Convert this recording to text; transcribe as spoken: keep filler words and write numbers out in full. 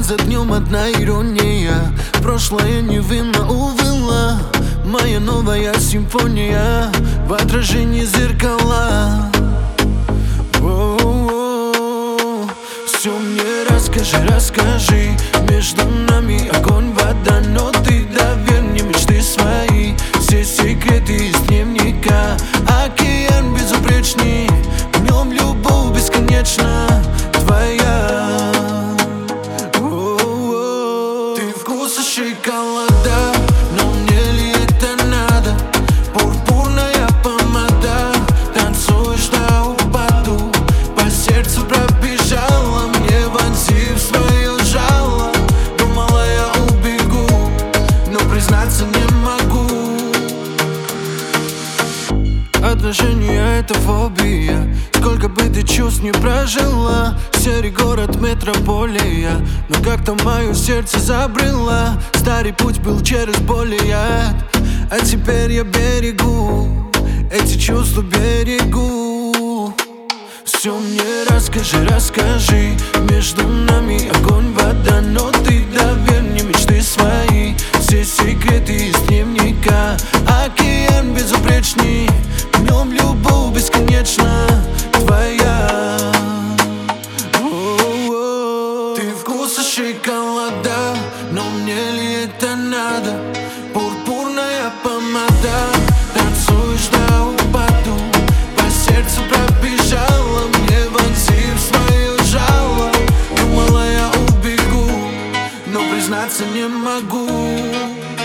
за днем одна ирония. Прошлое невинно увыло. Моя новая симфония в отражении зеркала. О-о-о. Все мне расскажи, расскажи. Между нами огонь, вода, но ты доверь мне мечты свои. Все секреты из дневника. Океан безупречный, в нем любовь бесконечна твоя. О-о-о. Ты вкуса шоколада, но мне ли это надо? Пурпурная помада, танцуешь на упаду. По сердцу пробежала, мне вонзив свое жало. Думала, я убегу, но признаться не могу. Отношения — это фобия. Сколько бы ты чувств не прожила. Серый город, метрополия, но как-то мое сердце забрела. Старый путь был через боль и яд, а теперь я берегу эти чувства, берегу. Все мне расскажи, расскажи. Между нами огонь, вода, но ты доверь мне мечты свои. Все секреты из дневника. Океан безупречный, в нем любовь бесконечна твоя. О-о-о. Ты вкуса шоколада, но мне ли это надо? Пурпурная помада, танцуешь на упаду. По сердцу пробежала, мне вонзив свое жало. Думала, я убегу, но признаться не могу.